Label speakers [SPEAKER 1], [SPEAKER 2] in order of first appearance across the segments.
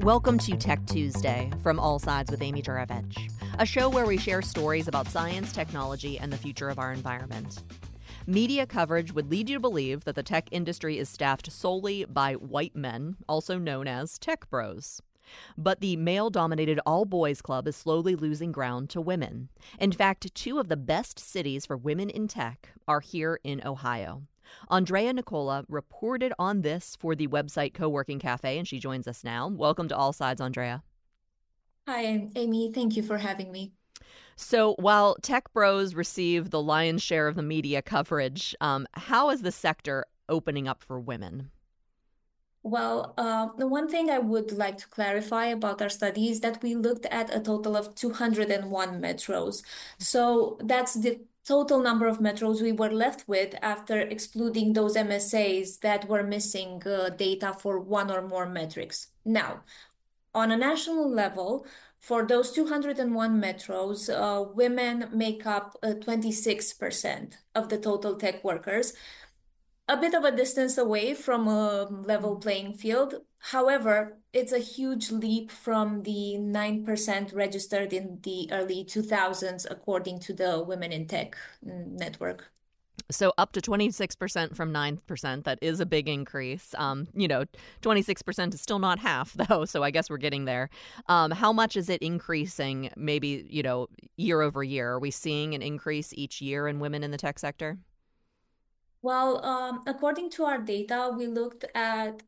[SPEAKER 1] Welcome to Tech Tuesday from All Sides with Amy Juravich, a show where we share stories about science, technology, and the future of our environment. Media coverage would lead you to believe that the tech industry is staffed solely by white men, also known as tech bros. But the male-dominated all-boys club is slowly losing ground to women. In fact, two of the best cities for women in tech are here in Ohio. Andrea Nicola reported on this for the website Co-working Cafe, and she joins us now. Welcome to All Sides, Andrea.
[SPEAKER 2] Hi, Amy. Thank you for having me.
[SPEAKER 1] So while tech bros receive the lion's share of the media coverage, how is the sector opening up for women?
[SPEAKER 2] Well, the one thing I would like to clarify about our study is that we looked at a total of 201 metros. So that's the total number of metros we were left with after excluding those MSAs that were missing data for one or more metrics. Now, on a national level, for those 201 metros, women make up 26% of the total tech workers, a bit of a distance away from a level playing field. However, it's a huge leap from the 9% registered in the early 2000s, according to the Women in Tech network.
[SPEAKER 1] So up to 26% from 9%. That is a big increase. 26% is still not half, though, so I guess we're getting there. How much is it increasing, maybe, year over year? Are we seeing an increase each year in women in the tech sector?
[SPEAKER 2] Well, according to our data, we look at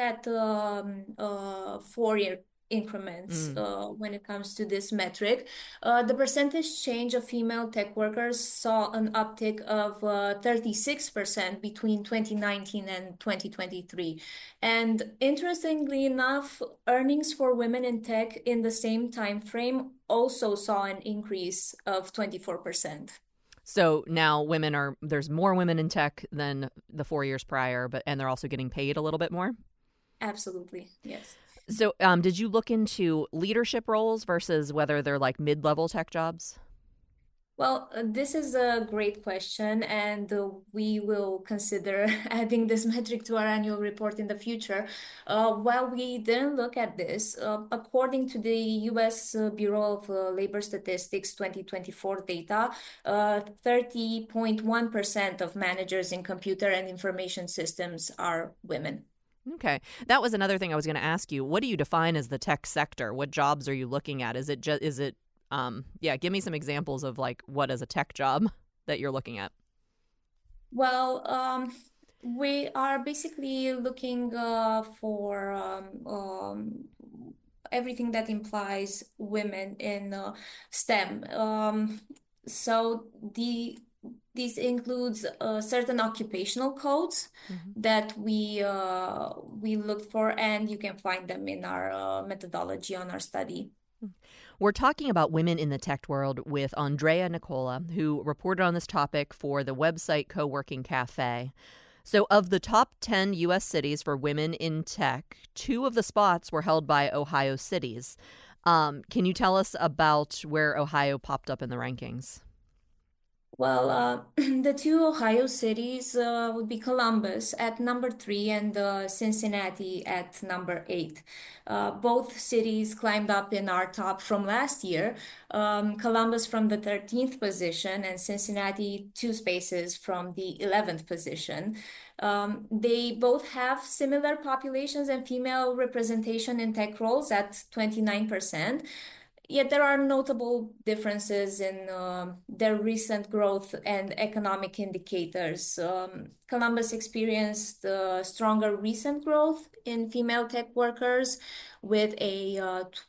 [SPEAKER 2] 4-year increments when it comes to this metric. The percentage change of female tech workers saw an uptick of 36% between 2019 and 2023. And interestingly enough, earnings for women in tech in the same time frame also saw an increase of 24%.
[SPEAKER 1] So now there's more women in tech than the 4 years prior, and they're also getting paid a little bit more?
[SPEAKER 2] Absolutely, yes.
[SPEAKER 1] So did you look into leadership roles versus whether they're like mid-level tech jobs?
[SPEAKER 2] Well, this is a great question, and we will consider adding this metric to our annual report in the future. While we didn't look at this, according to the U.S. Bureau of Labor Statistics 2024 data, 30.1% of managers in computer and information systems are women.
[SPEAKER 1] Okay. That was another thing I was going to ask you. What do you define as the tech sector? What jobs are you looking at? Give me some examples of like what is a tech job that you're looking at.
[SPEAKER 2] Well, we are basically looking for everything that implies women in STEM. So this includes certain occupational codes that we looked for, and you can find them in our methodology on our study.
[SPEAKER 1] We're talking about women in the tech world with Andrea Nicola, who reported on this topic for the website Co-working Cafe. So of the top 10 U.S. cities for women in tech, 2 of the spots were held by Ohio cities. Can you tell us about where Ohio popped up in the rankings?
[SPEAKER 2] Well, the 2 Ohio cities would be Columbus at number 3 and Cincinnati at number 8. Both cities climbed up in our top from last year. Columbus from the 13th position and Cincinnati 2 spaces from the 11th position. They both have similar populations and female representation in tech roles at 29%. Yet there are notable differences in their recent growth and economic indicators. Columbus experienced stronger recent growth in female tech workers with a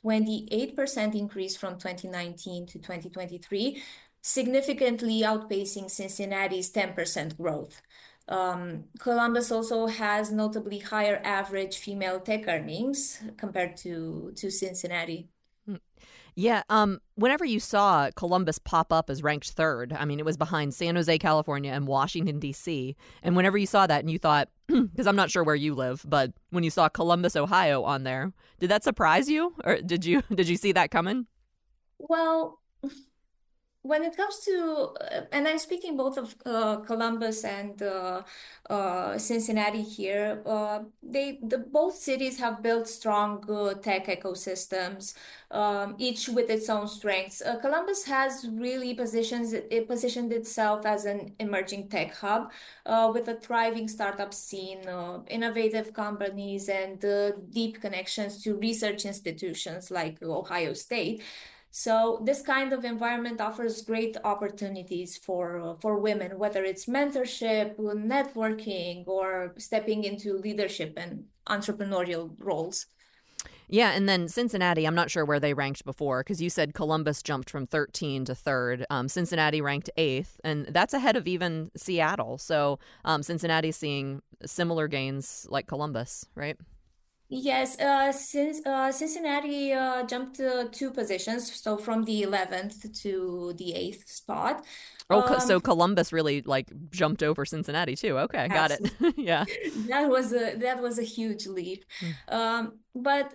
[SPEAKER 2] 28% increase from 2019 to 2023, significantly outpacing Cincinnati's 10% growth. Columbus also has notably higher average female tech earnings compared to Cincinnati.
[SPEAKER 1] Yeah, whenever you saw Columbus pop up as ranked 3rd, I mean, it was behind San Jose, California and Washington, D.C. And whenever you saw that and you thought, because I'm not sure where you live, but when you saw Columbus, Ohio on there, did that surprise you? Or did you see that coming?
[SPEAKER 2] Well, when it comes to, and I'm speaking both of Columbus and Cincinnati here, both cities have built strong tech ecosystems, each with its own strengths. Columbus has really it positioned itself as an emerging tech hub with a thriving startup scene, innovative companies, and deep connections to research institutions like Ohio State. So this kind of environment offers great opportunities for women, whether it's mentorship, networking, or stepping into leadership and entrepreneurial roles.
[SPEAKER 1] Yeah, and then Cincinnati, I'm not sure where they ranked before because you said Columbus jumped from 13 to third. Cincinnati ranked eighth, and that's ahead of even Seattle. So Cincinnati's seeing similar gains like Columbus, right?
[SPEAKER 2] Yes, since Cincinnati jumped two positions, so from the 11th to the eighth spot.
[SPEAKER 1] Oh,
[SPEAKER 2] Um,
[SPEAKER 1] so Columbus really like jumped over Cincinnati too. Okay, got it.
[SPEAKER 2] Absolutely.
[SPEAKER 1] Yeah.
[SPEAKER 2] That was a huge leap. But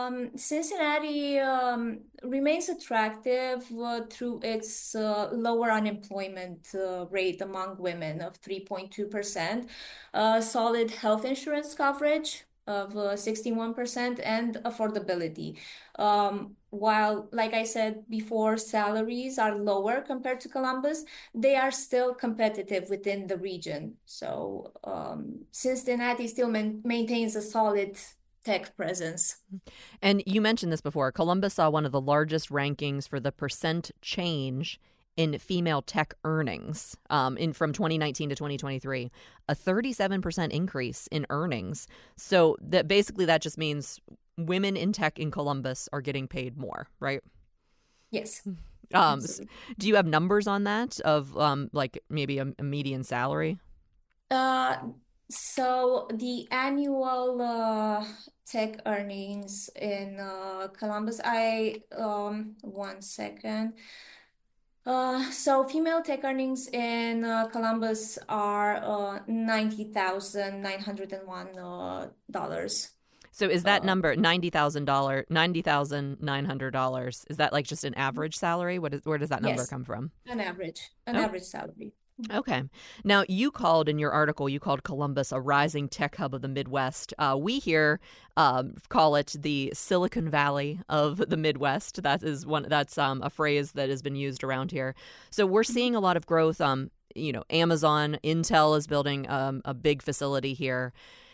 [SPEAKER 2] Cincinnati remains attractive through its lower unemployment rate among women of 3.2%, solid health insurance coverage of 61%, and affordability. While, like I said before, salaries are lower compared to Columbus, they are still competitive within the region. So Cincinnati still maintains a solid tech presence.
[SPEAKER 1] And you mentioned this before. Columbus saw one of the largest rankings for the percent change in female tech earnings in from 2019 to 2023, a 37% increase in earnings. So that basically that just means women in tech in Columbus are getting paid more, right?
[SPEAKER 2] Yes,
[SPEAKER 1] Um,
[SPEAKER 2] absolutely.
[SPEAKER 1] do you have numbers on that of like maybe a median salary?
[SPEAKER 2] Uh, so the annual tech earnings in Columbus, I one second. So female tech earnings in Columbus are $90,901 dollars.
[SPEAKER 1] So is that
[SPEAKER 2] Uh,
[SPEAKER 1] number $90,900? Is that like just an average salary? Where does that number
[SPEAKER 2] yes,
[SPEAKER 1] come from?
[SPEAKER 2] an
[SPEAKER 1] Oh,
[SPEAKER 2] average salary.
[SPEAKER 1] okay. Now you called in your article, you called Columbus a rising tech hub of the Midwest. We here call it the Silicon Valley of the Midwest. That is one. That's a phrase that has been used around here. So we're seeing a lot of growth. Amazon, Intel is building a big facility here.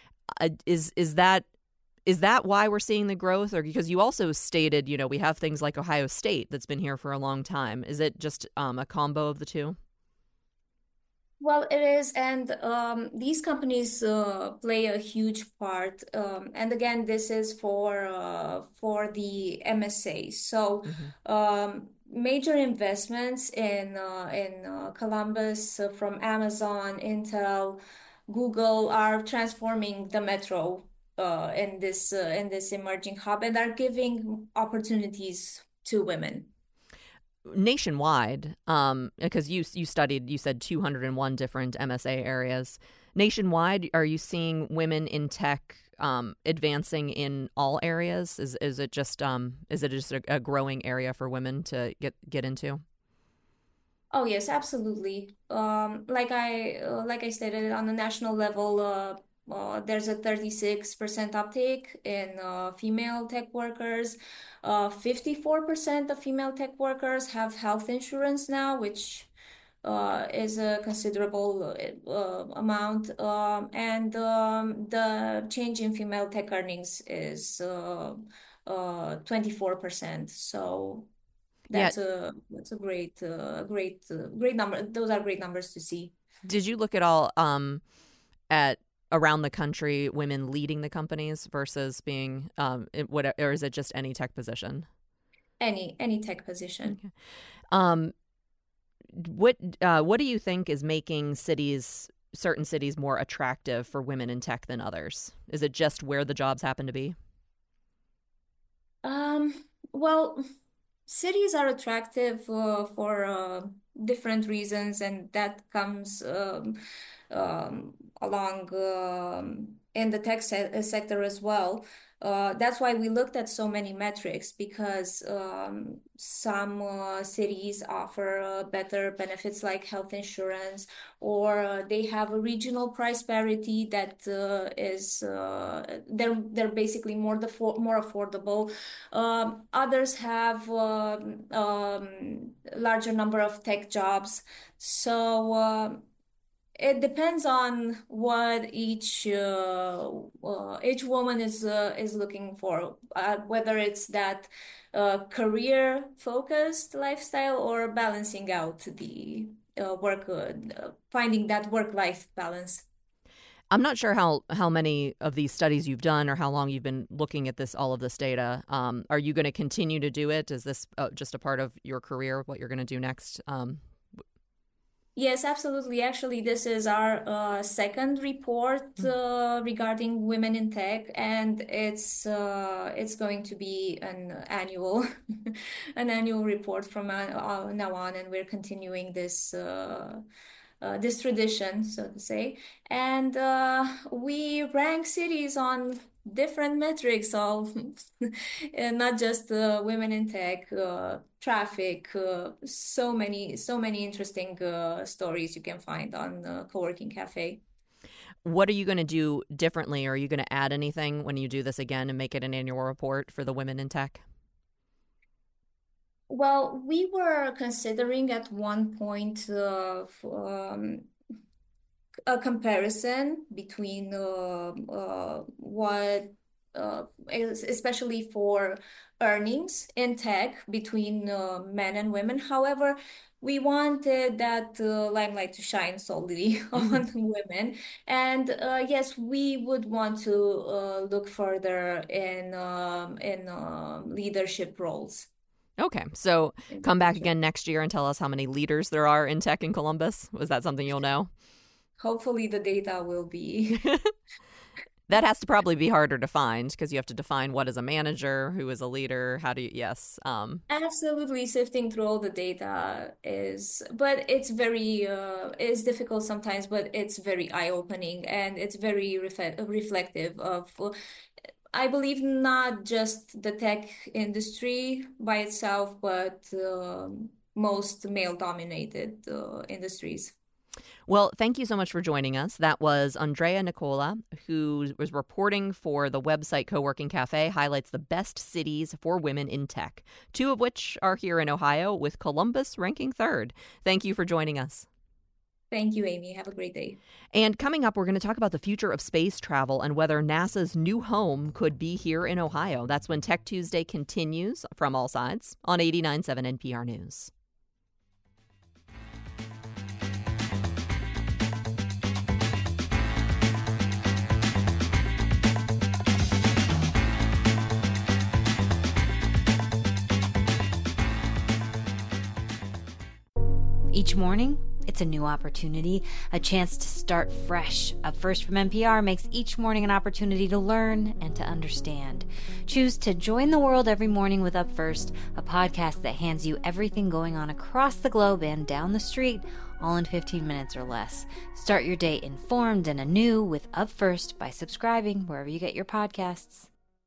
[SPEAKER 1] Is that why we're seeing the growth, or because you also stated, we have things like Ohio State that's been here for a long time? Is it just a combo of the two?
[SPEAKER 2] Well, it is, and these companies play a huge part. And again, this is for the MSA. So,
[SPEAKER 1] Hmm.
[SPEAKER 2] major investments in Columbus from Amazon, Intel, Google are transforming the metro in this emerging hub, and are giving opportunities to women.
[SPEAKER 1] Nationwide, because you studied, you said 201 different MSA areas. Nationwide, are you seeing women in tech advancing in all areas? Is it just a growing area for women to get into?
[SPEAKER 2] Oh yes, absolutely. Like I stated, on the national level, there's a 36% uptake in female tech workers. 54% of female tech workers have health insurance now, which is a considerable amount. And the change in female tech earnings is 24%. So.
[SPEAKER 1] Yeah.
[SPEAKER 2] That's a great number. Those are great numbers to see.
[SPEAKER 1] Did you look at all at around the country women leading the companies versus being or is it just any tech position?
[SPEAKER 2] Any tech position.
[SPEAKER 1] Okay. Um, what do you think is making certain cities more attractive for women in tech than others? Is it just where the jobs happen to be?
[SPEAKER 2] Um, well, cities are attractive for different reasons, and that comes um, along. in the tech sector as well. That's why we looked at so many metrics because some cities offer better benefits like health insurance, or they have a regional price parity that is they're basically more affordable. Others have larger number of tech jobs. So it depends on what each woman is looking for, whether it's that career focused lifestyle or balancing out the finding that work life balance.
[SPEAKER 1] I'm not sure how many of these studies you've done or how long you've been looking at all of this data. Are you going to continue to do it? Is this just a part of your career, what you're going to do next?
[SPEAKER 2] Yes, absolutely. Actually, this is our second report regarding women in tech, and it's going to be an annual an annual report from now on, and we're continuing this tradition, so to say. And we rank cities on different metrics, so and not just women in tech, traffic, so many interesting stories you can find on Co-working Cafe.
[SPEAKER 1] What are you going to do differently? Are you going to add anything when you do this again and make it an annual report for the women in tech?
[SPEAKER 2] Well, we were considering at one point a comparison between what, especially for earnings in tech between men and women. However, we wanted that limelight to shine solely on women. And yes, we would want to look further in leadership roles.
[SPEAKER 1] Okay, so come back again next year and tell us how many leaders there are in tech in Columbus. Was that something you'll know?
[SPEAKER 2] Hopefully the data will be.
[SPEAKER 1] That has to probably be harder to find because you have to define what is a manager, who is a leader, how do you, yes.
[SPEAKER 2] Absolutely, sifting through all the data but it's very, it's difficult sometimes, but it's very eye-opening and it's very reflective of, I believe, not just the tech industry by itself, but most male-dominated industries.
[SPEAKER 1] Well, thank you so much for joining us. That was Andrea Nicola, who was reporting for the website Co-working Cafe, highlights the best cities for women in tech, two of which are here in Ohio, with Columbus ranking third. Thank you for joining us.
[SPEAKER 2] Thank you, Amy. Have a great day.
[SPEAKER 1] And coming up, we're going to talk about the future of space travel and whether NASA's new home could be here in Ohio. That's when Tech Tuesday continues from All Sides on 89.7 NPR News.
[SPEAKER 3] Each morning, it's a new opportunity, a chance to start fresh. Up First from NPR makes each morning an opportunity to learn and to understand. Choose to join the world every morning with Up First, a podcast that hands you everything going on across the globe and down the street, all in 15 minutes or less. Start your day informed and anew with Up First by subscribing wherever you get your podcasts.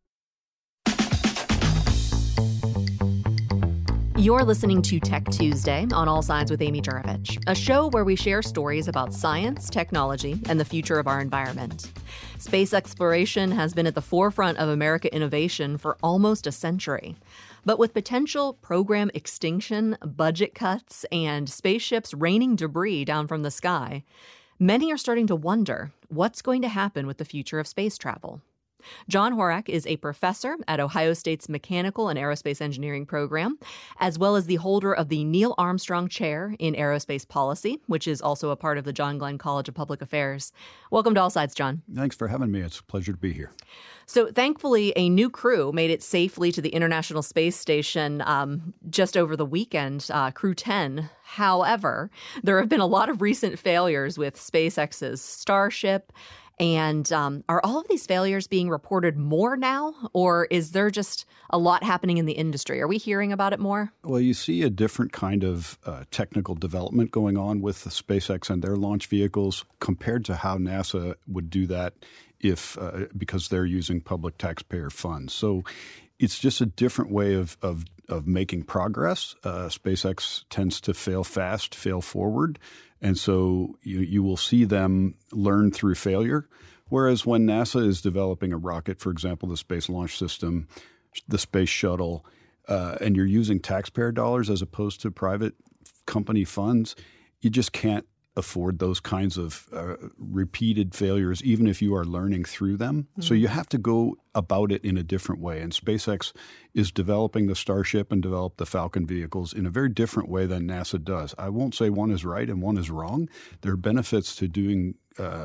[SPEAKER 1] You're listening to Tech Tuesday on All Sides with Amy Juravich, a show where we share stories about science, technology, and the future of our environment. Space exploration has been at the forefront of American innovation for almost a century. But with potential program extinction, budget cuts, and spaceships raining debris down from the sky, many are starting to wonder what's going to happen with the future of space travel. John Horak is a professor at Ohio State's Mechanical and Aerospace Engineering program, as well as the holder of the Neil Armstrong Chair in Aerospace Policy, which is also a part of the John Glenn College of Public Affairs. Welcome to All Sides, John.
[SPEAKER 4] Thanks for having me. It's a pleasure to be here.
[SPEAKER 1] So thankfully, a new crew made it safely to the International Space Station just over the weekend, Crew 10. However, there have been a lot of recent failures with SpaceX's Starship. And are all of these failures being reported more now, or is there just a lot happening in the industry? Are we hearing about it more?
[SPEAKER 4] Well, you see a different kind of technical development going on with the SpaceX and their launch vehicles compared to how NASA would do that if because they're using public taxpayer funds. So it's just a different way of making progress. SpaceX tends to fail fast, fail forward. And so you will see them learn through failure. Whereas when NASA is developing a rocket, for example, the Space Launch System, the Space Shuttle, and you're using taxpayer dollars as opposed to private company funds, you just can't afford those kinds of repeated failures, even if you are learning through them. Mm-hmm. So you have to go about it in a different way. And SpaceX is developing the Starship and developed the Falcon vehicles in a very different way than NASA does. I won't say one is right and one is wrong. There are benefits to doing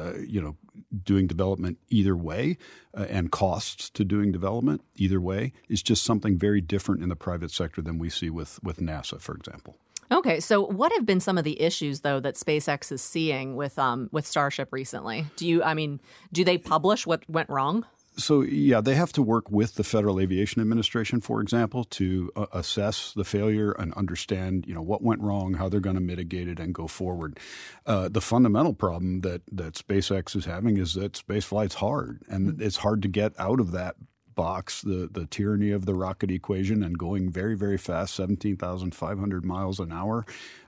[SPEAKER 4] development either way, and costs to doing development either way. It's just something very different in the private sector than we see with NASA, for example.
[SPEAKER 1] Okay, so what have been some of the issues, though, that SpaceX is seeing with Starship recently? Do they publish what went wrong?
[SPEAKER 4] So, yeah, they have to work with the Federal Aviation Administration, for example, to assess the failure and understand, what went wrong, how they're going to mitigate it and go forward. The fundamental problem that SpaceX is having is that spaceflight's hard, and it's hard to get out of that box, the tyranny of the rocket equation, and going very, very fast, 17,500 miles an hour.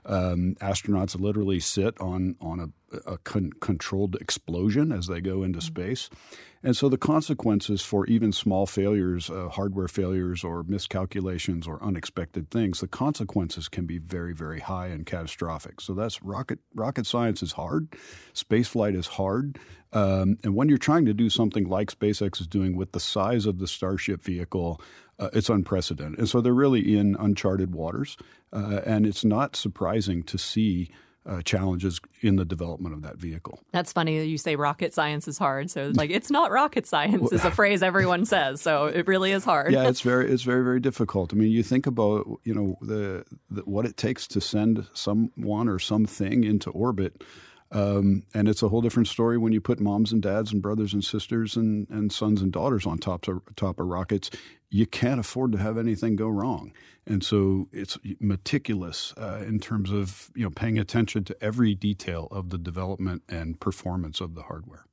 [SPEAKER 4] Astronauts literally sit on a controlled explosion as they go into space. And so the consequences for even small failures, hardware failures or miscalculations or unexpected things, the consequences can be very, very high and catastrophic. So that's rocket science is hard. Spaceflight is hard. And when you're trying to do something like SpaceX is doing with the size of the Starship vehicle, it's unprecedented. And so they're really in uncharted waters. And it's not surprising to see challenges in the development of that vehicle.
[SPEAKER 1] That's funny that you say rocket science is hard. So it's not rocket science is a phrase everyone says. So it really is hard.
[SPEAKER 4] Yeah, it's very, very difficult. I mean, you think about, the what it takes to send someone or something into orbit. And it's a whole different story when you put moms and dads and brothers and sisters and sons and daughters on top of rockets. You can't afford to have anything go wrong. And so it's meticulous in terms of paying attention to every detail of the development and performance of the hardware.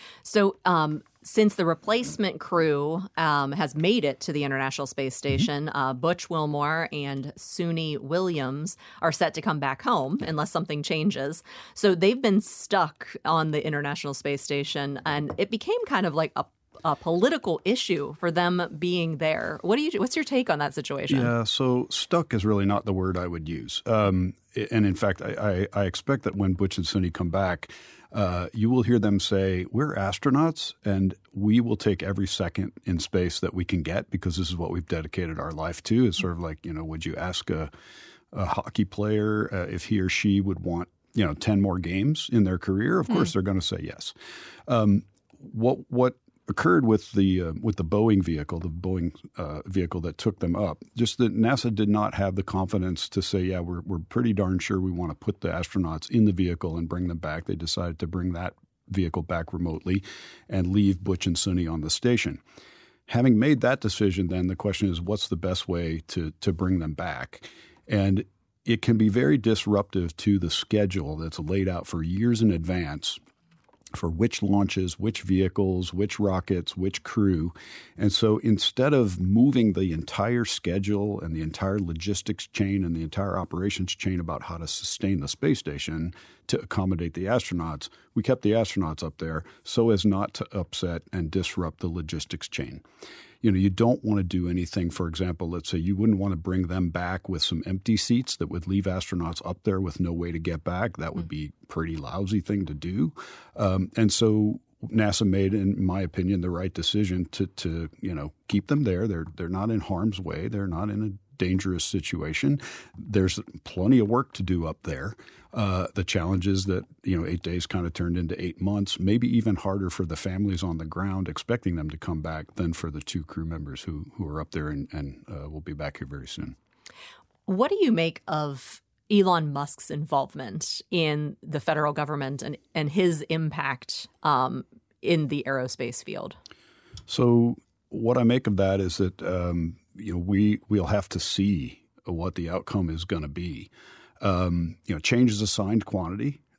[SPEAKER 1] So since the replacement crew has made it to the International Space Station, Butch Wilmore and Suni Williams are set to come back home unless something changes. So they've been stuck on the International Space Station, and it became kind of like a political issue for them being there. What's your take on that situation?
[SPEAKER 4] Yeah, so stuck is really not the word I would use. And in fact, I expect that when Butch and Suni come back, you will hear them say, we're astronauts and we will take every second in space that we can get because this is what we've dedicated our life to. It's sort of like, would you ask a hockey player if he or she would want, 10 more games in their career? Of course, they're going to say yes. What occurred with the Boeing vehicle, vehicle that took them up, just that NASA did not have the confidence to say, yeah, we're pretty darn sure we want to put the astronauts in the vehicle and bring them back. They decided to bring that vehicle back remotely and leave Butch and Suni on the station. Having made that decision, then the question is, what's the best way to bring them back? And it can be very disruptive to the schedule that's laid out for years in advance for which launches, which vehicles, which rockets, which crew. And so instead of moving the entire schedule and the entire logistics chain and the entire operations chain about how to sustain the space station to accommodate the astronauts, we kept the astronauts up there so as not to upset and disrupt the logistics chain. You don't want to do anything, for example, let's say you wouldn't want to bring them back with some empty seats that would leave astronauts up there with no way to get back. That would be a pretty lousy thing to do. And so NASA made, in my opinion, the right decision to keep them there. They're not in harm's way. They're not in a dangerous situation. There's plenty of work to do up there. The challenge is that 8 days kind of turned into 8 months, maybe even harder for the families on the ground expecting them to come back than for the two crew members who are up there and will be back here very soon.
[SPEAKER 1] What do you make of Elon Musk's involvement in the federal government and his impact in the aerospace field? So
[SPEAKER 4] what I make of that is that we'll have to see what the outcome is going to be. Change is a signed quantity.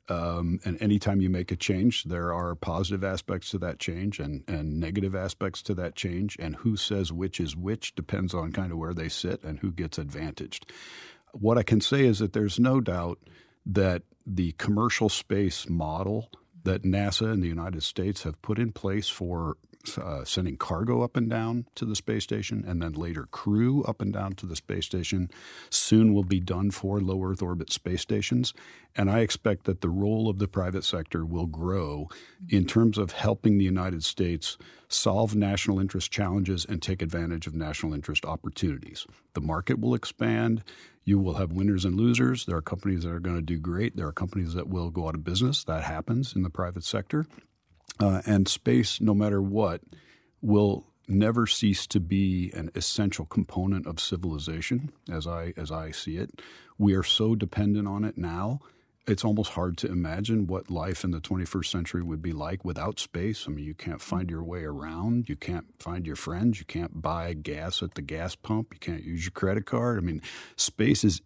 [SPEAKER 4] And anytime you make a change, there are positive aspects to that change and negative aspects to that change. And who says which is which depends on kind of where they sit and who gets advantaged. What I can say is that there's no doubt that the commercial space model that NASA and the United States have put in place for sending cargo up and down to the space station and then later crew up and down to the space station soon will be done for low Earth orbit space stations. And I expect that the role of the private sector will grow in terms of helping the United States solve national interest challenges and take advantage of national interest opportunities. The market will expand. You will have winners and losers. There are companies that are going to do great. There are companies that will go out of business. That happens in the private sector. And space, no matter what, will never cease to be an essential component of civilization, as I see it. We are so dependent on it now. It's almost hard to imagine what life in the 21st century would be like without space. I mean, you can't find your way around. You can't find your friends. You can't buy gas at the gas pump. You can't use your credit card. I mean, space is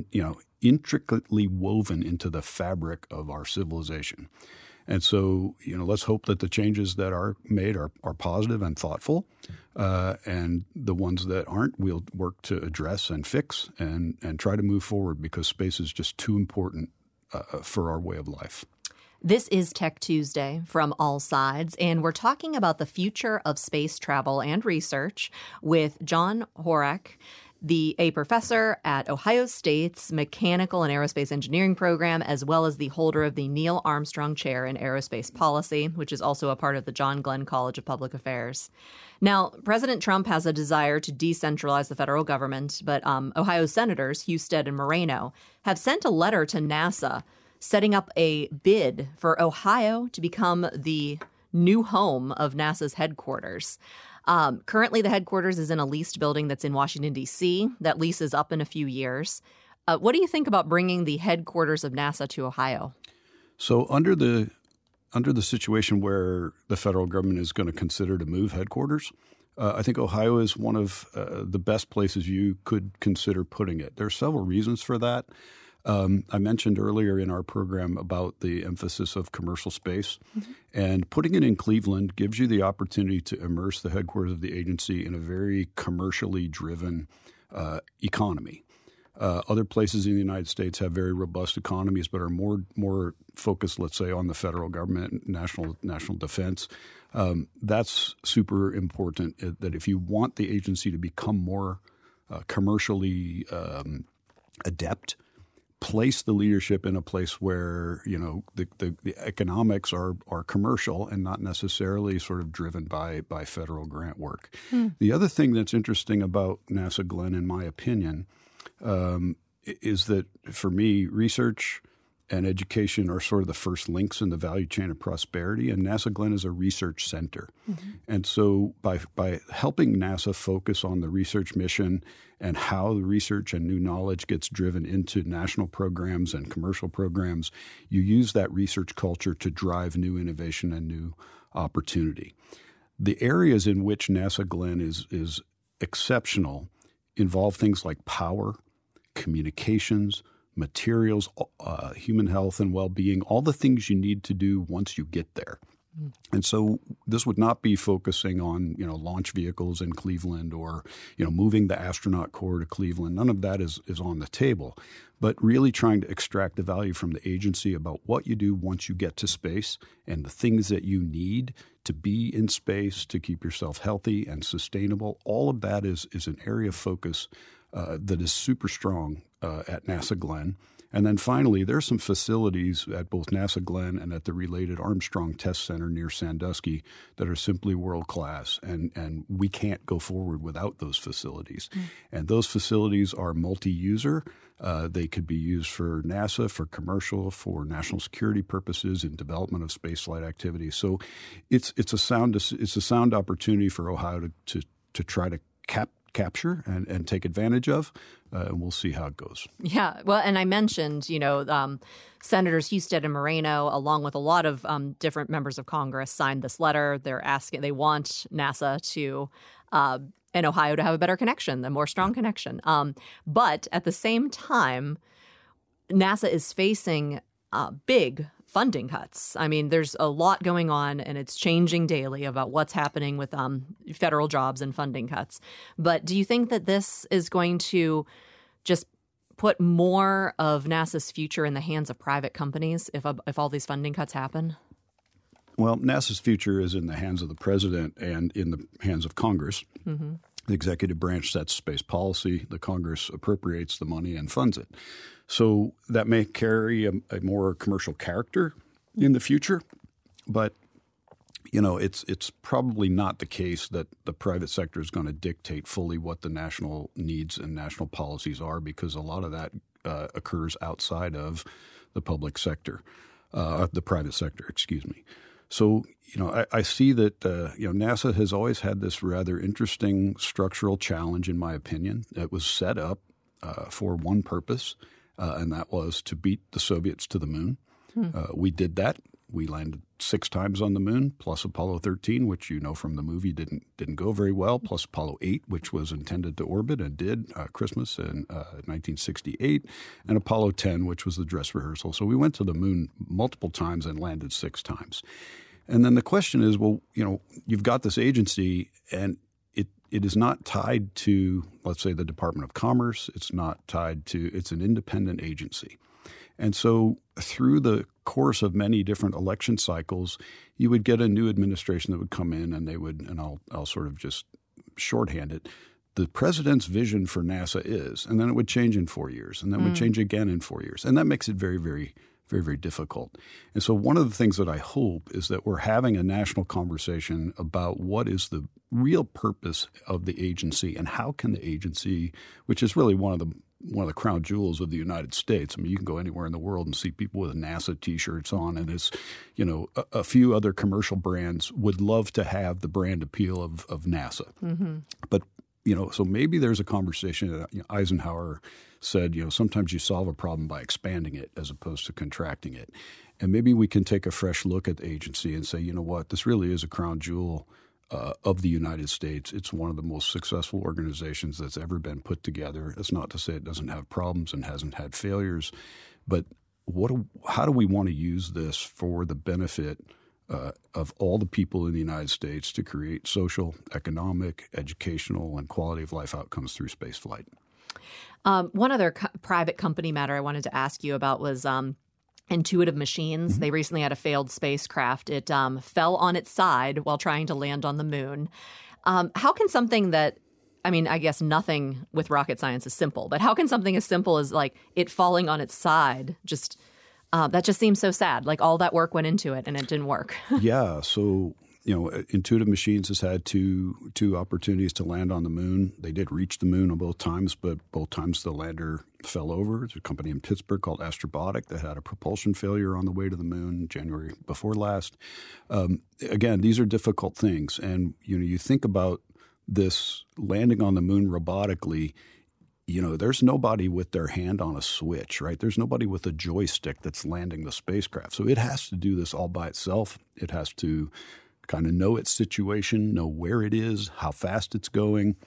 [SPEAKER 4] intricately woven into the fabric of our civilization. And so, let's hope that the changes that are made are positive and thoughtful, and the ones that aren't, we'll work to address and fix and try to move forward because space is just too important for our way of life.
[SPEAKER 1] This is Tech Tuesday from All Sides, and we're talking about the future of space travel and research with John Horak, a professor at Ohio State's Mechanical and Aerospace Engineering program, as well as the holder of the Neil Armstrong Chair in Aerospace Policy, which is also a part of the John Glenn College of Public Affairs. Now, President Trump has a desire to decentralize the federal government, but Ohio Senators Husted and Moreno have sent a letter to NASA setting up a bid for Ohio to become the new home of NASA's headquarters. Currently, the headquarters is in a leased building that's in Washington, D.C. That lease is up in a few years. What do you think about bringing the headquarters of NASA to Ohio?
[SPEAKER 4] So under the situation where the federal government is going to consider to move headquarters, I think Ohio is one of the best places you could consider putting it. There are several reasons for that. I mentioned earlier in our program about the emphasis of commercial space, and putting it in Cleveland gives you the opportunity to immerse the headquarters of the agency in a very commercially driven economy. Other places in the United States have very robust economies, but are more focused, let's say, on the federal government, national defense. That's super important. That if you want the agency to become more commercially adept, place the leadership in a place where the economics are commercial and not necessarily sort of driven by federal grant work. The other thing that's interesting about NASA Glenn, in my opinion, is that for me, research and education are sort of the first links in the value chain of prosperity, and NASA Glenn is a research center. And so by helping NASA focus on the research mission and how the research and new knowledge gets driven into national programs and commercial programs, you use that research culture to drive new innovation and new opportunity. The areas in which NASA Glenn is exceptional involve things like power, communications, materials, human health and well-being, all the things you need to do once you get there. And so this would not be focusing on, launch vehicles in Cleveland or, moving the astronaut corps to Cleveland. None of that is on the table, but really trying to extract the value from the agency about what you do once you get to space and the things that you need to be in space to keep yourself healthy and sustainable. All of that is an area of focus that is super strong at NASA Glenn. And then finally, there are some facilities at both NASA Glenn and at the related Armstrong Test Center near Sandusky that are simply world-class, and we can't go forward without those facilities. And those facilities are multi-user. They could be used for NASA, for commercial, for national security purposes, in development of spaceflight activities. So it's a sound opportunity for Ohio to try to capture and take advantage of, and we'll see how it goes. Yeah,
[SPEAKER 1] well, and I mentioned, Senators Husted and Moreno, along with a lot of different members of Congress, signed this letter. They want NASA to and Ohio to have a better connection, a more strong connection. But at the same time, NASA is facing big funding cuts. I mean, there's a lot going on, and it's changing daily about what's happening with federal jobs and funding cuts. But do you think that this is going to just put more of NASA's future in the hands of private companies if all these funding cuts happen?
[SPEAKER 4] Well, NASA's future is in the hands of the president and in the hands of Congress. Mm-hmm. The executive branch sets space policy. The Congress appropriates the money and funds it. So that may carry a more commercial character in the future, but it's probably not the case that the private sector is going to dictate fully what the national needs and national policies are, because a lot of that occurs outside of the public sector, the private sector, excuse me. So, I see that, NASA has always had this rather interesting structural challenge, in my opinion. It was set up for one purpose, and that was to beat the Soviets to the moon. We did that. We landed 6 times on the moon, plus Apollo 13, which from the movie didn't go very well, plus Apollo 8, which was intended to orbit and did Christmas in 1968, and Apollo 10, which was the dress rehearsal. So we went to the moon multiple times and landed 6 times. And then the question is, well, you've got this agency, and it is not tied to, let's say, the Department of Commerce. It's not tied to – it's an independent agency. And so through the course of many different election cycles, you would get a new administration that would come in, and they would – and I'll sort of just shorthand it. The president's vision for NASA is – and then it would change in 4 years, and then it would change again in 4 years. And that makes it very, very very, very difficult. And so one of the things that I hope is that we're having a national conversation about what is the real purpose of the agency and how can the agency, which is really one of the crown jewels of the United States. I mean, you can go anywhere in the world and see people with NASA T-shirts on, and it's, a few other commercial brands would love to have the brand appeal of NASA. Mm-hmm. But so maybe there's a conversation that Eisenhower said, sometimes you solve a problem by expanding it as opposed to contracting it. And maybe we can take a fresh look at the agency and say, what, this really is a crown jewel of the United States. It's one of the most successful organizations that's ever been put together. That's not to say it doesn't have problems and hasn't had failures, but how do we want to use this for the benefit of all the people in the United States to create social, economic, educational, and quality of life outcomes through spaceflight?
[SPEAKER 1] One other private company matter I wanted to ask you about was Intuitive Machines. Mm-hmm. They recently had a failed spacecraft. It fell on its side while trying to land on the moon. How can something that I guess nothing with rocket science is simple, but how can something as simple as like it falling on its side just that just seems so sad. Like all that work went into it and it didn't work. Yeah.
[SPEAKER 4] So, Intuitive Machines has had two opportunities to land on the moon. They did reach the moon on both times, but both times the lander fell over. There's a company in Pittsburgh called Astrobotic that had a propulsion failure on the way to the moon January before last. Again, these are difficult things. And, you think about this landing on the moon robotically. There's nobody with their hand on a switch, right? There's nobody with a joystick that's landing the spacecraft. So it has to do this all by itself. It has to kind of know its situation, know where it is, how fast it's going.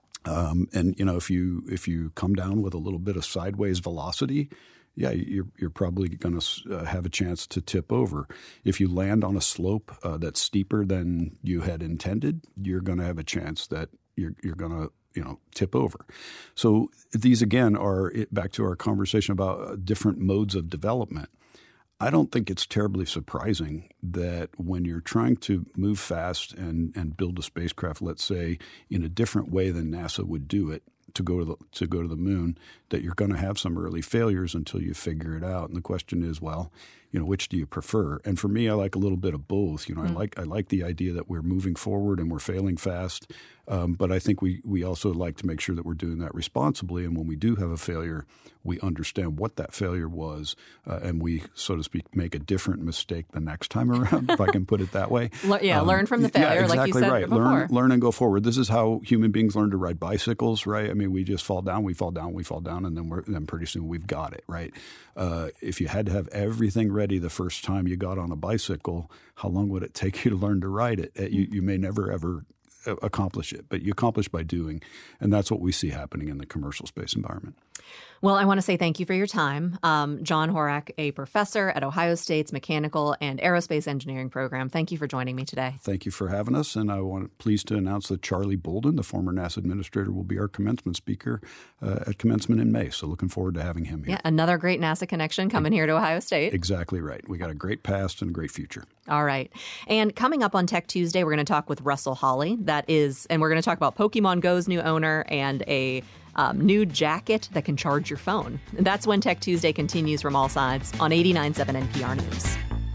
[SPEAKER 4] And, if you come down with a little bit of sideways velocity, you're probably going to have a chance to tip over. If you land on a slope that's steeper than you had intended, you're going to have a chance that you're going to tip over. So these, again, are back to our conversation about different modes of development. I don't think it's terribly surprising that when you're trying to move fast and build a spacecraft, let's say, in a different way than NASA would do it to go to the moon, that you're going to have some early failures until you figure it out. And the question is, well, which do you prefer? And for me, I like a little bit of both. I like the idea that we're moving forward and we're failing fast. But I think we also like to make sure that we're doing that responsibly. And when we do have a failure, we understand what that failure was, and we, so to speak, make a different mistake the next time around, if I can put it that way.
[SPEAKER 1] Learn from the failure,
[SPEAKER 4] exactly,
[SPEAKER 1] like you said
[SPEAKER 4] right.
[SPEAKER 1] before.
[SPEAKER 4] Learn and go forward. This is how human beings learn to ride bicycles, right? I mean, we just fall down, and then pretty soon we've got it, right? If you had to have everything ready the first time you got on a bicycle, how long would it take you to learn to ride it? You may never ever accomplish it, but you accomplish by doing. And that's what we see happening in the commercial space environment.
[SPEAKER 1] Well, I want to say thank you for your time. John Horak, a professor at Ohio State's Mechanical and Aerospace Engineering program. Thank you for joining me today.
[SPEAKER 4] Thank you for having us. And I want pleased to announce that Charlie Bolden, the former NASA administrator, will be our commencement speaker at commencement in May. So looking forward to having him here.
[SPEAKER 1] Yeah, another great NASA connection coming here to Ohio State.
[SPEAKER 4] Exactly right. We got a great past and a great future.
[SPEAKER 1] All right. And coming up on Tech Tuesday, we're going to talk with Russell Holly. And we're going to talk about Pokemon Go's new owner and a new jacket that can charge your phone. And that's when Tech Tuesday continues from all sides on 89.7 NPR News.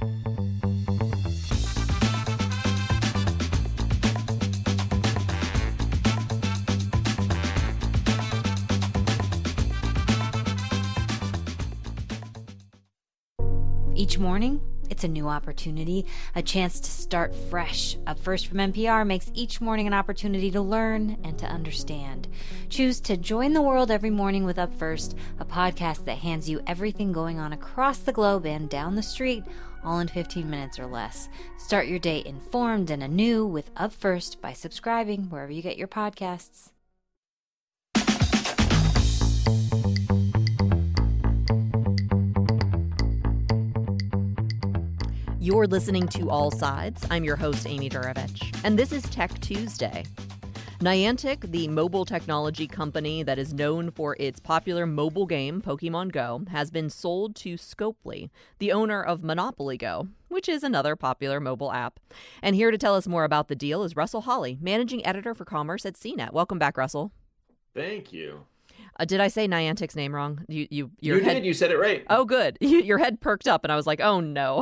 [SPEAKER 3] Each morning, it's a new opportunity, a chance to start fresh. Up First from NPR makes each morning an opportunity to learn and to understand. Choose to join the world every morning with Up First, a podcast that hands you everything going on across the globe and down the street, all in 15 minutes or less. Start your day informed and anew with Up First by subscribing wherever you get your podcasts.
[SPEAKER 1] You're listening to All Sides. I'm your host, Amy Juravich, and this is Tech Tuesday. Niantic, the mobile technology company that is known for its popular mobile game, Pokemon Go, has been sold to Scopely, the owner of Monopoly Go, which is another popular mobile app. And here to tell us more about the deal is Russell Holly, managing editor for commerce at CNET. Welcome back, Russell.
[SPEAKER 5] Thank you.
[SPEAKER 1] Did I say Niantic's name wrong?
[SPEAKER 5] You did. You said it right.
[SPEAKER 1] Oh, good. Your head perked up, and I was like, oh, no.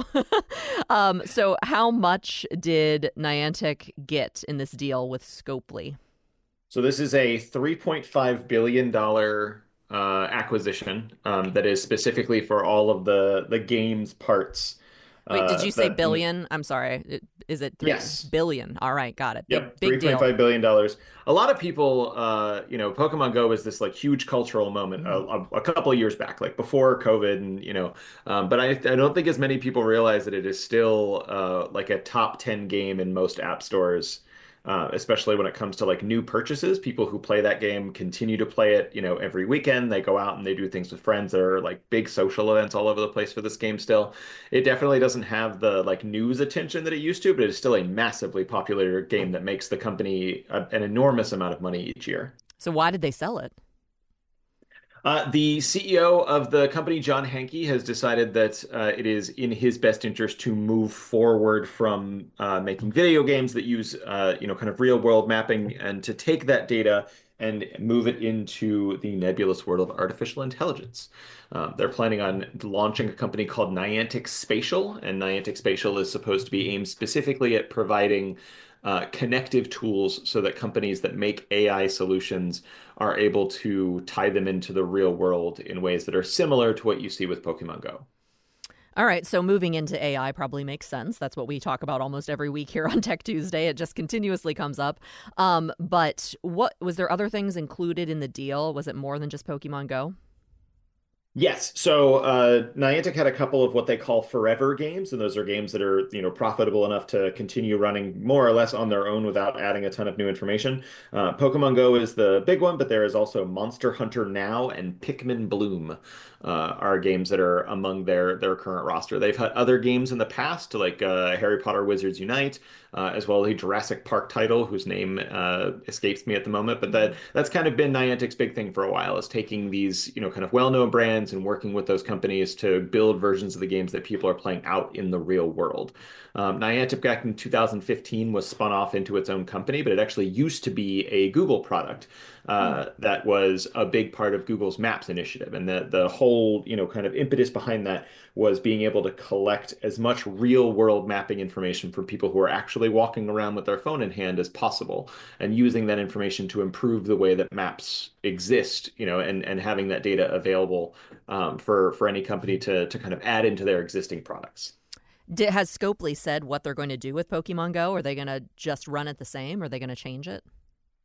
[SPEAKER 1] So how much did Niantic get in this deal with Scopely?
[SPEAKER 5] So this is a $3.5 billion acquisition that is specifically for all of the game's parts.
[SPEAKER 1] Wait, did you say billion? I'm sorry. Is it 3
[SPEAKER 5] Yes.
[SPEAKER 1] billion? All right, got it.
[SPEAKER 5] Yep,
[SPEAKER 1] Big deal.
[SPEAKER 5] $3.5 billion. A lot of people, Pokemon Go was this like huge cultural moment a couple of years back, like before COVID, and but I don't think as many people realize that it is still like a top 10 game in most app stores. Especially when it comes to like new purchases. People who play that game continue to play it, every weekend. They go out and they do things with friends. There are like big social events all over the place for this game still. It definitely doesn't have the like news attention that it used to, but it's still a massively popular game that makes the company an enormous amount of money each year.
[SPEAKER 1] So why did they sell it?
[SPEAKER 5] The CEO of the company, John Hanke, has decided that it is in his best interest to move forward from making video games that use, kind of real world mapping, and to take that data and move it into the nebulous world of artificial intelligence. They're planning on launching a company called Niantic Spatial, and Niantic Spatial is supposed to be aimed specifically at providing connective tools so that companies that make AI solutions are able to tie them into the real world in ways that are similar to what you see with Pokemon Go.
[SPEAKER 1] All right, so moving into AI probably makes sense. That's what we talk about almost every week here on Tech Tuesday. It just continuously comes up. But what was there other things included in the deal? Was it more than just Pokemon Go?
[SPEAKER 5] Yes. So Niantic had a couple of what they call forever games, and those are games that are, profitable enough to continue running more or less on their own without adding a ton of new information. Pokemon Go is the big one, but there is also Monster Hunter Now and Pikmin Bloom are games that are among their current roster. They've had other games in the past, like Harry Potter Wizards Unite, as well as a Jurassic Park title whose name escapes me at the moment. But that's kind of been Niantic's big thing for a while, is taking these, kind of well-known brands and working with those companies to build versions of the games that people are playing out in the real world. Niantic back in 2015 was spun off into its own company, but it actually used to be a Google product that was a big part of Google's Maps initiative. And the whole, kind of impetus behind that was being able to collect as much real world mapping information from people who are actually walking around with their phone in hand as possible, and using that information to improve the way that maps exist, and having that data available for any company to kind of add into their existing products.
[SPEAKER 1] Has Scopely said what they're going to do with Pokemon Go? Are they going to just run it the same? Or are they going to change it?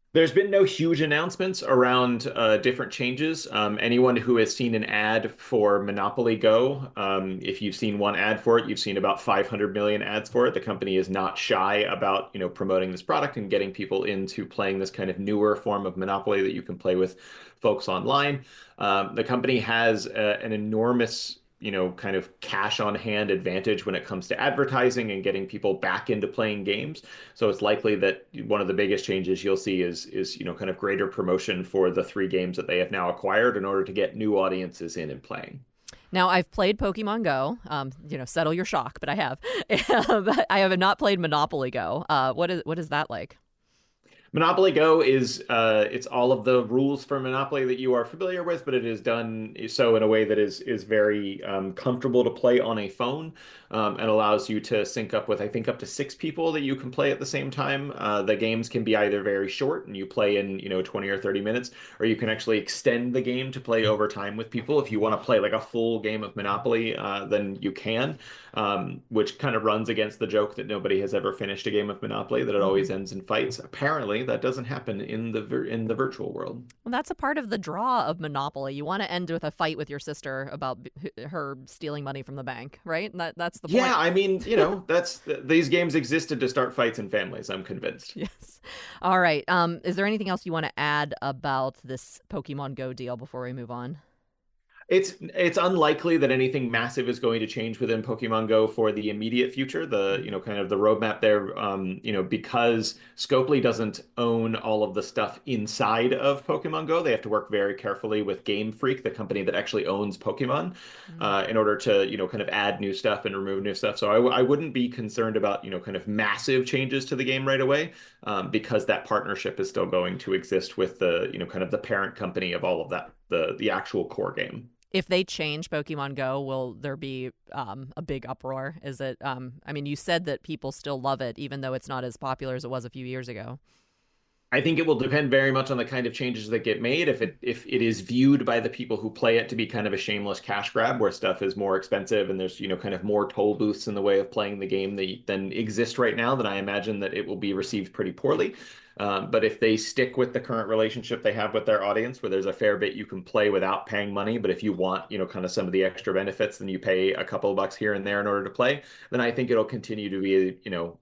[SPEAKER 5] There's been no huge announcements around different changes. Anyone who has seen an ad for Monopoly Go, if you've seen one ad for it, you've seen about 500 million ads for it. The company is not shy about, promoting this product and getting people into playing this kind of newer form of Monopoly that you can play with folks online. The company has an enormous kind of cash on hand advantage when it comes to advertising and getting people back into playing games. So it's likely that one of the biggest changes you'll see is kind of greater promotion for the 3 games that they have now acquired in order to get new audiences in and playing.
[SPEAKER 1] Now, I've played Pokemon Go. Settle your shock, but I have. I have not played Monopoly Go. What is that like?
[SPEAKER 5] Monopoly Go is it's all of the rules for Monopoly that you are familiar with, but it is done so in a way that is very comfortable to play on a phone, and allows you to sync up with, I think, up to 6 people that you can play at the same time. The games can be either very short and you play in 20 or 30 minutes, or you can actually extend the game to play over time with people. If you want to play like a full game of Monopoly, then you can, which kind of runs against the joke that nobody has ever finished a game of Monopoly, that it always ends in fights. Apparently, that doesn't happen in the virtual world.
[SPEAKER 1] Well, that's a part of the draw of Monopoly. You want to end with a fight with your sister about her stealing money from the bank, right? And that's the point.
[SPEAKER 5] Yeah, I mean, these games existed to start fights in families, I'm convinced.
[SPEAKER 1] Yes. All right. Is there anything else you want to add about this Pokemon Go deal before we move on?
[SPEAKER 5] It's unlikely that anything massive is going to change within Pokemon Go for the immediate future. The kind of the roadmap there, because Scopely doesn't own all of the stuff inside of Pokemon Go, they have to work very carefully with Game Freak, the company that actually owns Pokemon, in order to kind of add new stuff and remove new stuff. So I wouldn't be concerned about kind of massive changes to the game right away, because that partnership is still going to exist with the kind of the parent company of all of that, the actual core game.
[SPEAKER 1] If they change Pokemon Go, will there be a big uproar? Is it? You said that people still love it, even though it's not as popular as it was a few years ago.
[SPEAKER 5] I think it will depend very much on the kind of changes that get made. If it is viewed by the people who play it to be kind of a shameless cash grab, where stuff is more expensive and there's kind of more toll booths in the way of playing the game than exist right now, then I imagine that it will be received pretty poorly. But if they stick with the current relationship they have with their audience, where there's a fair bit you can play without paying money, but if you want, kind of some of the extra benefits, then you pay a couple of bucks here and there in order to play, then I think it'll continue to be,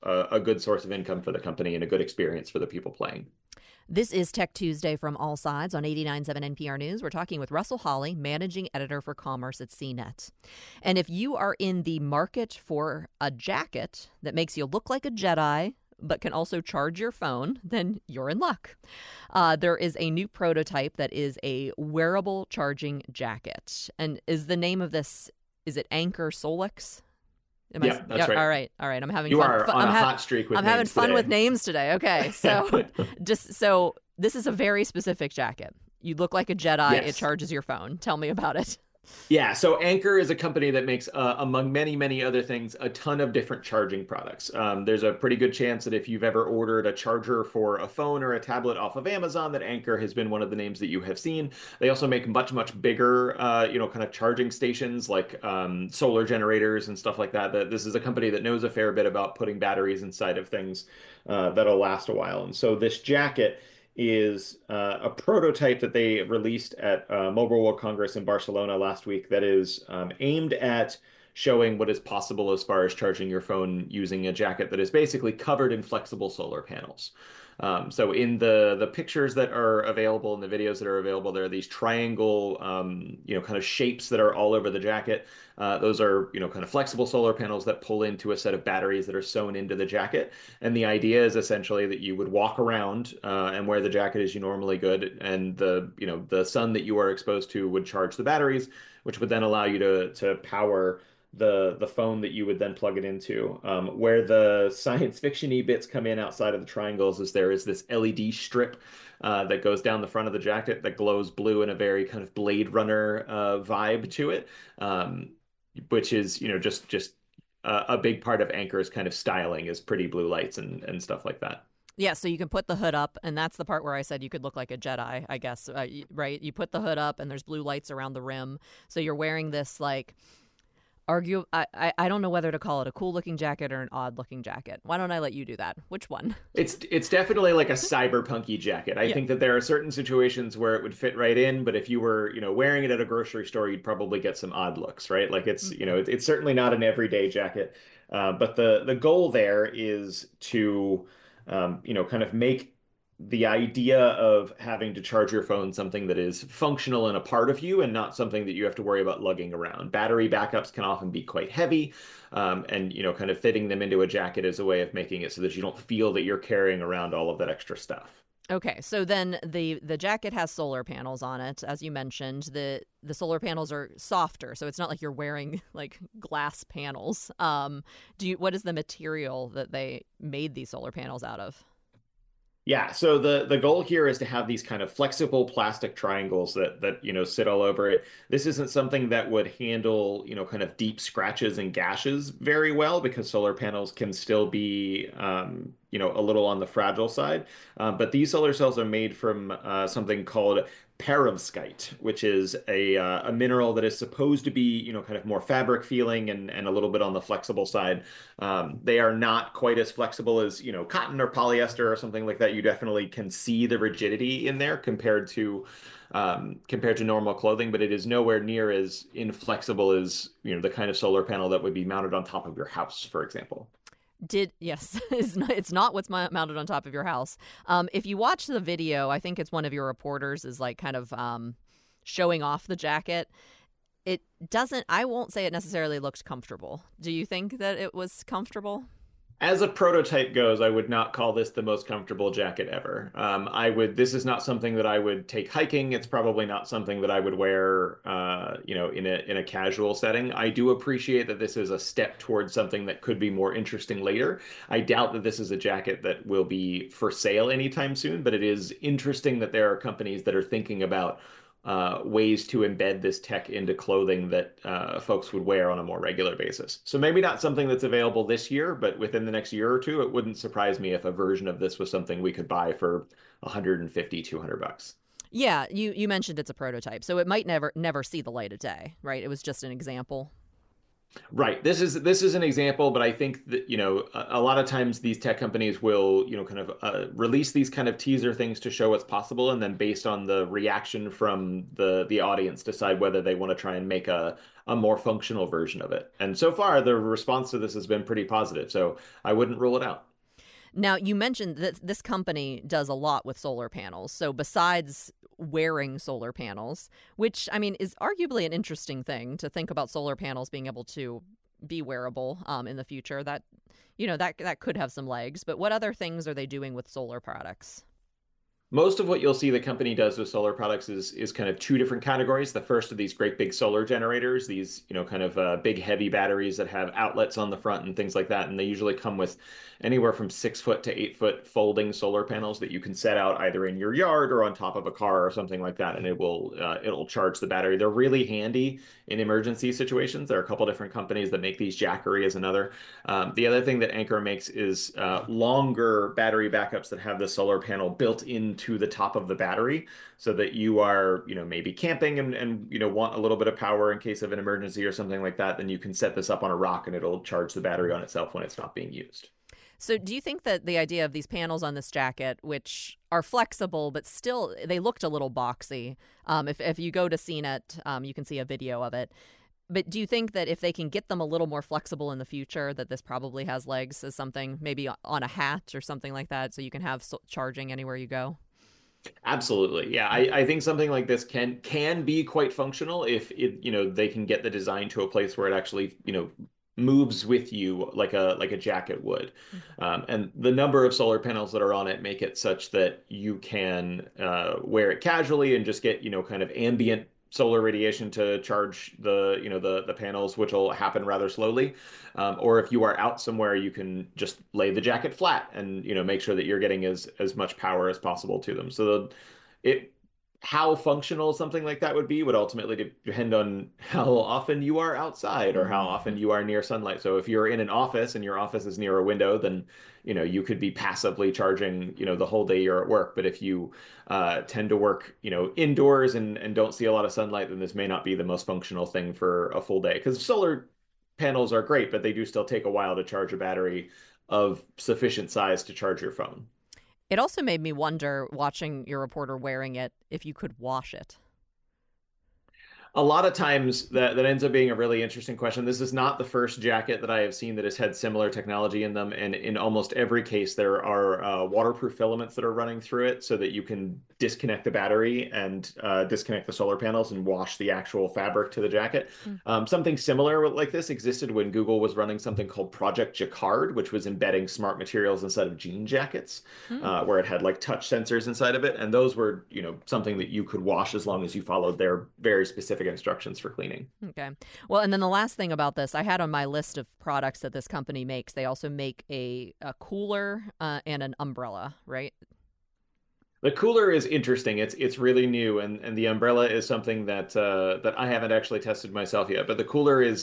[SPEAKER 5] a good source of income for the company and a good experience for the people playing.
[SPEAKER 1] This is Tech Tuesday from All Sides on 89.7 NPR News. We're talking with Russell Holley, Managing Editor for Commerce at CNET. And if you are in the market for a jacket that makes you look like a Jedi, but can also charge your phone, then you're in luck. There is a new prototype that is a wearable charging jacket. And is the name of this, is it Anker Solix?
[SPEAKER 5] That's right.
[SPEAKER 1] All right. I'm having
[SPEAKER 5] fun.
[SPEAKER 1] You
[SPEAKER 5] are on a hot streak with names today.
[SPEAKER 1] I'm having fun with names today. Okay. So so this is a very specific jacket. You look like a Jedi. Yes. It charges your phone. Tell me about it.
[SPEAKER 5] Yeah, so Anker is a company that makes, among many, many other things, a ton of different charging products. There's a pretty good chance that if you've ever ordered a charger for a phone or a tablet off of Amazon, that Anker has been one of the names that you have seen. They also make much, much bigger, kind of charging stations like solar generators and stuff like that. This is a company that knows a fair bit about putting batteries inside of things that'll last a while. And so this jacket is a prototype that they released at Mobile World Congress in Barcelona last week that is aimed at showing what is possible as far as charging your phone using a jacket that is basically covered in flexible solar panels. So in the pictures that are available and the videos that are available, there are these triangle, kind of shapes that are all over the jacket. Those are, kind of flexible solar panels that pull into a set of batteries that are sewn into the jacket. And the idea is essentially that you would walk around and wear the jacket as you normally could, and the sun that you are exposed to would charge the batteries, which would then allow you to power the phone that you would then plug it into. Where the science fiction-y bits come in outside of the triangles is there is this LED strip that goes down the front of the jacket that glows blue in a very kind of Blade Runner vibe to it, which is just a big part of Anker's kind of styling is pretty blue lights and stuff like that.
[SPEAKER 1] Yeah, so you can put the hood up, and that's the part where I said you could look like a Jedi, I guess, right? You put the hood up, and there's blue lights around the rim, so you're wearing this, like, I don't know whether to call it a cool looking jacket or an odd looking jacket. Why don't I let you do that? Which one?
[SPEAKER 5] It's definitely like a cyberpunky jacket. I
[SPEAKER 1] Yeah.
[SPEAKER 5] think that there are certain situations where it would fit right in, but if you were, wearing it at a grocery store, you'd probably get some odd looks, right? Like it's certainly not an everyday jacket. But the goal there is to, kind of make the idea of having to charge your phone something that is functional and a part of you and not something that you have to worry about lugging around. Battery backups can often be quite heavy, and kind of fitting them into a jacket is a way of making it so that you don't feel that you're carrying around all of that extra stuff.
[SPEAKER 1] Okay, so then the jacket has solar panels on it, as you mentioned. The solar panels are softer, so it's not like you're wearing like glass panels. What is the material that they made these solar panels out of?
[SPEAKER 5] Yeah, so the goal here is to have these kind of flexible plastic triangles that sit all over it. This isn't something that would handle, kind of deep scratches and gashes very well because solar panels can still be a little on the fragile side. But these solar cells are made from something called perovskite, which is a mineral that is supposed to be, kind of more fabric feeling and a little bit on the flexible side. They are not quite as flexible as, cotton or polyester or something like that. You definitely can see the rigidity in there compared to normal clothing, but it is nowhere near as inflexible as, the kind of solar panel that would be mounted on top of your house, for example.
[SPEAKER 1] Yes, it's not what's mounted on top of your house. If you watch the video, I think it's one of your reporters is like kind of showing off the jacket. It doesn't, I won't say it necessarily looked comfortable. Do you think that it was comfortable?
[SPEAKER 5] As a prototype goes, I would not call this the most comfortable jacket ever. This is not something that I would take hiking. It's probably not something that I would wear, in a casual setting. I do appreciate that this is a step towards something that could be more interesting later. I doubt that this is a jacket that will be for sale anytime soon, but it is interesting that there are companies that are thinking about ways to embed this tech into clothing that folks would wear on a more regular basis. So maybe not something that's available this year, but within the next year or two, it wouldn't surprise me if a version of this was something we could buy for 150, $200.
[SPEAKER 1] Yeah, you mentioned it's a prototype, so it might never see the light of day, right? It was just an example.
[SPEAKER 5] Right. This is an example, but I think that, a lot of times these tech companies will, kind of release these kind of teaser things to show what's possible, and then based on the reaction from the audience, decide whether they want to try and make a more functional version of it. And so far, the response to this has been pretty positive, so I wouldn't rule it out.
[SPEAKER 1] Now, you mentioned that this company does a lot with solar panels. So besides wearing solar panels, which, I mean, is arguably an interesting thing to think about solar panels being able to be wearable in the future, that could have some legs. But what other things are they doing with solar products?
[SPEAKER 5] Most of what you'll see the company does with solar products is kind of two different categories. The first of these great big solar generators, these, kind of big heavy batteries that have outlets on the front and things like that. And they usually come with anywhere from 6 foot to 8 foot folding solar panels that you can set out either in your yard or on top of a car or something like that. And it'll charge the battery. They're really handy in emergency situations. There are a couple different companies that make these. Jackery is another. The other thing that Anker makes is longer battery backups that have the solar panel built into the top of the battery so that you are, maybe camping and want a little bit of power in case of an emergency or something like that. Then you can set this up on a rock and it'll charge the battery on itself when it's not being used.
[SPEAKER 1] So do you think that the idea of these panels on this jacket, which are flexible, but still they looked a little boxy, if you go to CNET, you can see a video of it. But do you think that if they can get them a little more flexible in the future, that this probably has legs as something maybe on a hat or something like that, so you can have charging anywhere you go?
[SPEAKER 5] Absolutely. Yeah, I think something like this can be quite functional if they can get the design to a place where it actually, moves with you like a jacket would. And the number of solar panels that are on it make it such that you can wear it casually and just get, kind of ambient solar radiation to charge the panels, which will happen rather slowly. Or if you are out somewhere, you can just lay the jacket flat and, make sure that you're getting as much power as possible to them. So how functional something like that would be would ultimately depend on how often you are outside or how often you are near sunlight. So if you're in an office and your office is near a window, then, you could be passively charging, the whole day you're at work. But if you tend to work, indoors and don't see a lot of sunlight, then this may not be the most functional thing for a full day because solar panels are great, but they do still take a while to charge a battery of sufficient size to charge your phone.
[SPEAKER 1] It also made me wonder, watching your reporter wearing it, if you could wash it.
[SPEAKER 5] A lot of times that ends up being a really interesting question. This is not the first jacket that I have seen that has had similar technology in them. And in almost every case, there are waterproof filaments that are running through it so that you can disconnect the battery and disconnect the solar panels and wash the actual fabric to the jacket. Something similar like this existed when Google was running something called Project Jacquard, which was embedding smart materials inside of jean jackets, where it had like touch sensors inside of it. And those were, something that you could wash as long as you followed their very specific instructions for cleaning.
[SPEAKER 1] Okay. Well, and then the last thing about this, I had on my list of products that this company makes, they also make a cooler and an umbrella, right?
[SPEAKER 5] The cooler is interesting. It's really new, and the umbrella is something that that I haven't actually tested myself yet. But the cooler is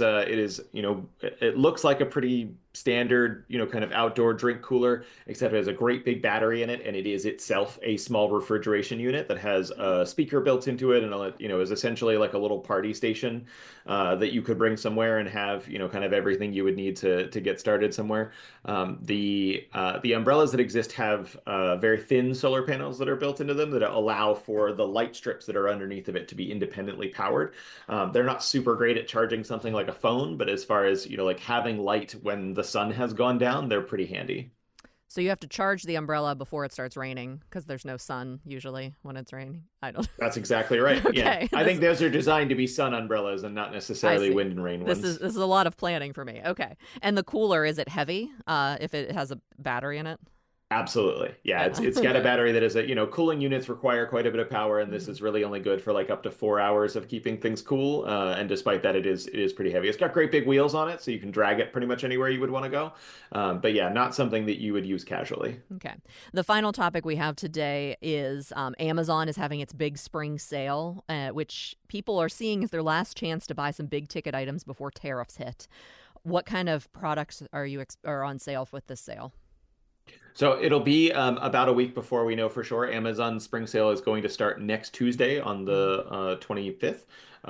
[SPEAKER 5] it looks like a pretty standard kind of outdoor drink cooler, except it has a great big battery in it, and it is itself a small refrigeration unit that has a speaker built into it, and is essentially like a little party station that you could bring somewhere and have kind of everything you would need to get started somewhere. The umbrellas that exist have very thin solar panels that are built into them that allow for the light strips that are underneath of it to be independently powered. They're not super great at charging something like a phone, but as far as like having light when the sun has gone down, they're pretty handy.
[SPEAKER 1] So you have to charge the umbrella before it starts raining because there's no sun usually when it's raining. I don't.
[SPEAKER 5] That's exactly right.
[SPEAKER 1] Okay.
[SPEAKER 5] Yeah, I think those are designed to be sun umbrellas and not necessarily wind and rain ones.
[SPEAKER 1] This is a lot of planning for me. Okay. And the cooler, is it heavy? If it has a battery in it?
[SPEAKER 5] Absolutely. Yeah, it's got a battery that is cooling units require quite a bit of power, and this is really only good for like up to 4 hours of keeping things cool. And despite that, it is pretty heavy. It's got great big wheels on it, so you can drag it pretty much anywhere you would want to go. But yeah, not something that you would use casually.
[SPEAKER 1] Okay. The final topic we have today is Amazon is having its big spring sale, which people are seeing as their last chance to buy some big ticket items before tariffs hit. What kind of products are on sale with this sale?
[SPEAKER 5] So it'll be about a week before we know for sure. Amazon Spring Sale is going to start next Tuesday on the 25th.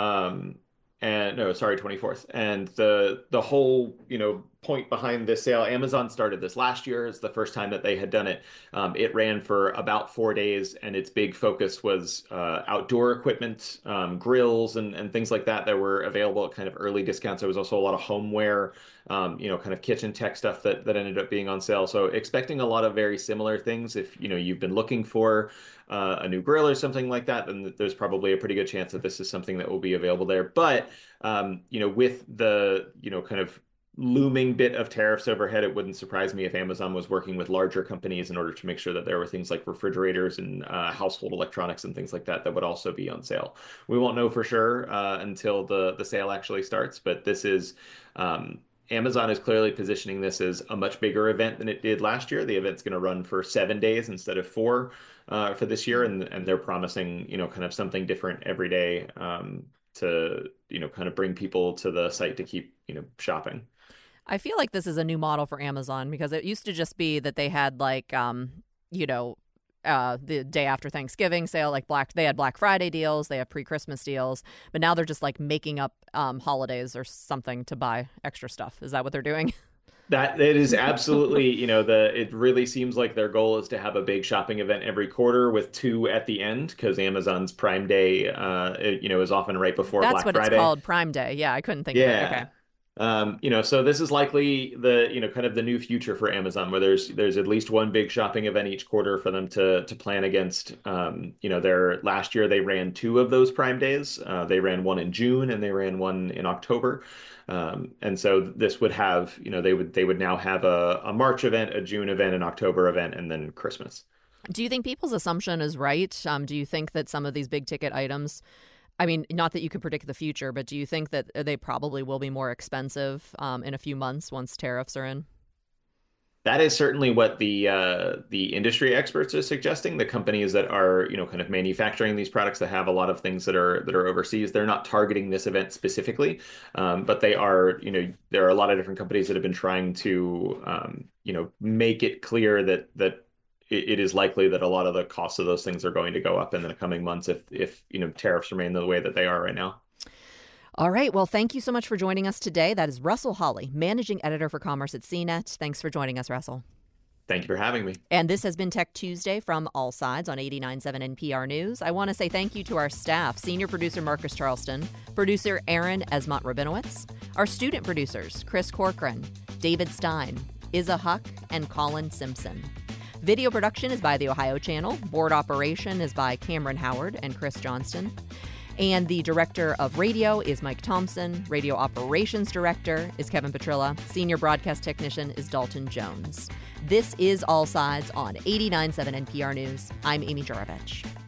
[SPEAKER 5] And no, sorry, 24th. And the whole, point behind this sale, Amazon started this last year. It's the first time that they had done it. It ran for about 4 days, and its big focus was outdoor equipment, grills, and things like that were available at kind of early discounts. There was also a lot of homeware, kind of kitchen tech stuff that ended up being on sale. So expecting a lot of very similar things. If you've been looking for a new grill or something like that, then there's probably a pretty good chance that this is something that will be available there. But with the kind of looming bit of tariffs overhead, it wouldn't surprise me if Amazon was working with larger companies in order to make sure that there were things like refrigerators and household electronics and things like that would also be on sale. We won't know for sure until the sale actually starts, but this is Amazon is clearly positioning this as a much bigger event than it did last year. The event's going to run for 7 days instead of 4 for this year, and they're promising kind of something different every day to kind of bring people to the site to keep shopping.
[SPEAKER 1] I feel like this is a new model for Amazon because it used to just be that they had like, the day after Thanksgiving sale, like they had Black Friday deals, they have pre-Christmas deals, but now they're just like making up holidays or something to buy extra stuff. Is that what they're doing?
[SPEAKER 5] That it is absolutely, it really seems like their goal is to have a big shopping event every quarter with 2 at the end, because Amazon's Prime Day, is often right before Black Friday.
[SPEAKER 1] That's what it's called, Prime Day. Yeah, I couldn't think of it. Okay.
[SPEAKER 5] So this is likely the, kind of the new future for Amazon, where there's at least one big shopping event each quarter for them to plan against. Their last year they ran 2 of those Prime Days. They ran one in June and they ran one in October. And so this would have, they would now have a March event, a June event, an October event, and then Christmas.
[SPEAKER 1] Do you think people's assumption is right? Do you think that some of these big ticket items, I mean, not that you could predict the future, but do you think that they probably will be more expensive in a few months once tariffs are in?
[SPEAKER 5] That is certainly what the industry experts are suggesting. The companies that are, kind of manufacturing these products that have a lot of things that are overseas, they're not targeting this event specifically, but they are, there are a lot of different companies that have been trying to, make it clear that it is likely that a lot of the costs of those things are going to go up in the coming months if tariffs remain the way that they are right now.
[SPEAKER 1] All right. Well, thank you so much for joining us today. That is Russell Hawley, Managing Editor for Commerce at CNET. Thanks for joining us, Russell.
[SPEAKER 5] Thank you for having me.
[SPEAKER 1] And this has been Tech Tuesday from All Sides on 89.7 NPR News. I want to say thank you to our staff, senior producer Marcus Charleston, producer Aaron Esmont-Rabinowitz, our student producers Chris Corcoran, David Stein, Izza Huck, and Colin Simpson. Video production is by the Ohio Channel. Board operation is by Cameron Howard and Chris Johnston. And the director of radio is Mike Thompson. Radio operations director is Kevin Petrilla. Senior broadcast technician is Dalton Jones. This is All Sides on 89.7 NPR News. I'm Amy Juravich.